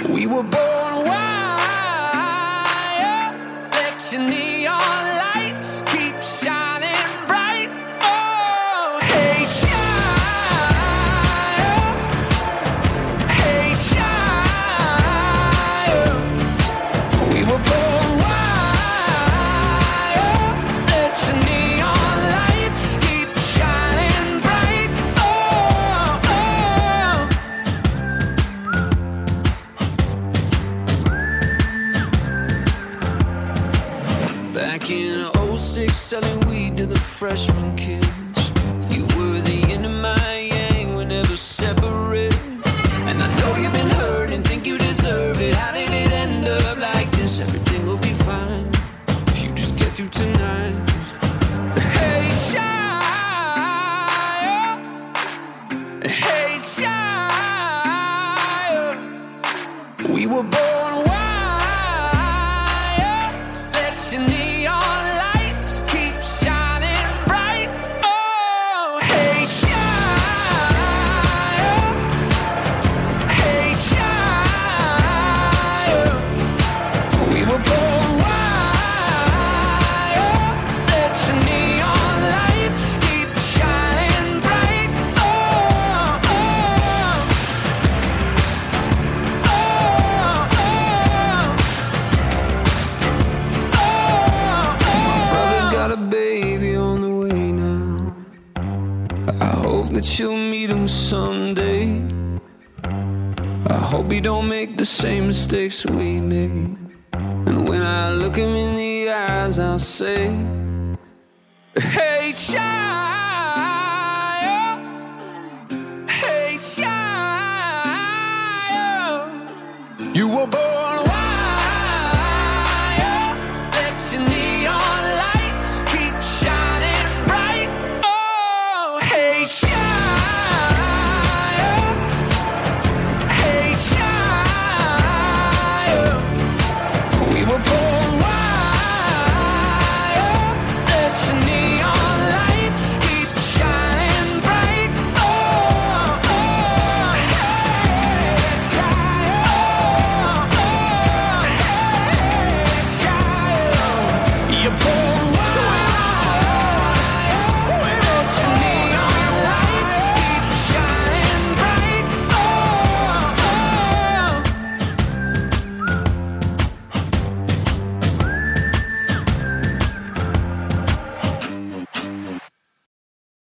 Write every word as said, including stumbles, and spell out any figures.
We were born wild. Let your neon lights keep shining bright. Oh, hey, child. Hey, child. We were born wild. Let your neon lights keep shining bright. Oh, oh. Back in oh six, selling weed to the freshman kids. You were the yin and my yang, we're never separate. And I know you've been hurt and think you deserve it. How did it end up like this? Everything will be fine if you just get through tonight. Hey, child. Hey, child. We were born wild. Let your neon lights keep shining bright. Oh, hey, child. Hey, child. We were born wild. Let your neon lights keep shining bright. Oh, oh. Oh, oh. My brother's got a baby on the way now. I hope that you'll meet him someday. I hope he don't make the same mistakes we made. And when I look him in the eyes, I'll say, hey.